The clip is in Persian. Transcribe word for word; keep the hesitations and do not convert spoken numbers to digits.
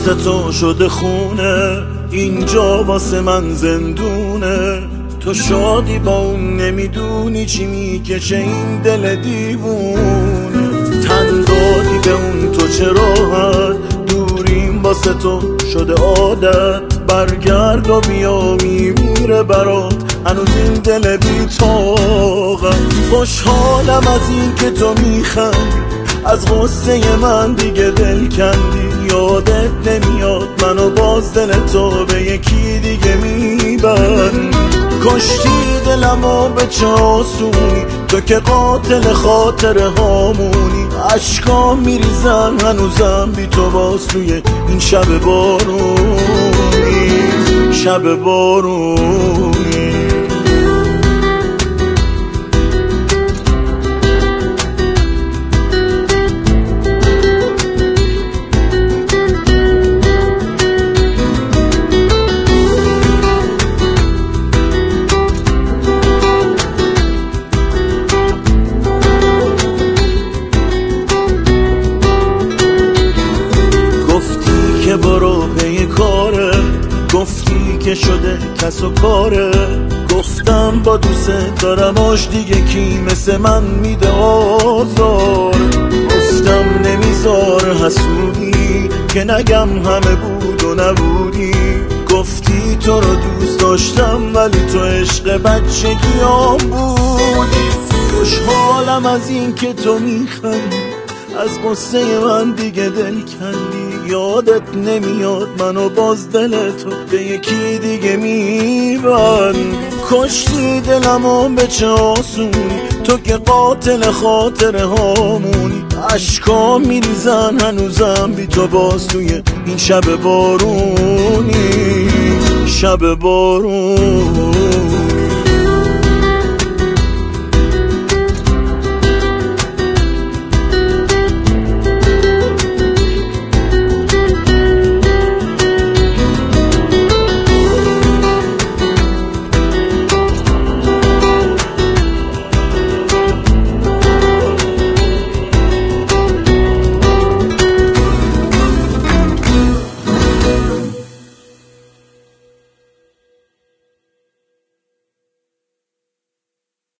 واسه تو شده خونه، اینجا واسه من زندونه. تو شادی با اون نمیدونی چی میکشه این دل دیوونه. تن دادی به اون تو چه راحت، دوریم واسه تو شده عادت. برگرد و بیا میمیره برات هنوز این دل بی طاقت. خوشحالم از این که تو میخندی، از غصه من دیگه دل کندی. یادت نمیاد منو باز دل تو به یکی دیگه میبند. کشتی دلمو به چه آسونی، تو که قاتل خاطره هامونی. عشقام میریزن هنوزم بی تو باز توی این شب بارونی، شب بارونی. برو پی کاره، گفتی که شده کس و کاره. گفتم با دوست دارم آش دیگه کی مثل من میده آزار. گفتم نمیذار حسودی که نگم همه بود و نبودی. گفتی تو رو دوست داشتم ولی تو عشق بچگیام بودی. خوشحالم از این که تو میخندی، از قصه من دیگه دل کندی. یادت نمیاد منو باز دل تو به یکی دیگه میبند. کشتی دلمو به چه آسونی، تو که قاتل خاطره هامونی. عشقام میریزن هنوزم بی تو باز توی این شب بارونی، شب بارونی.